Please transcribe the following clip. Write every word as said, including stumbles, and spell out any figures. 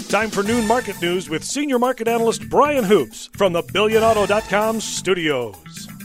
Time for noon market news with senior market analyst Brian Hoops from the Billion Auto dot com studios.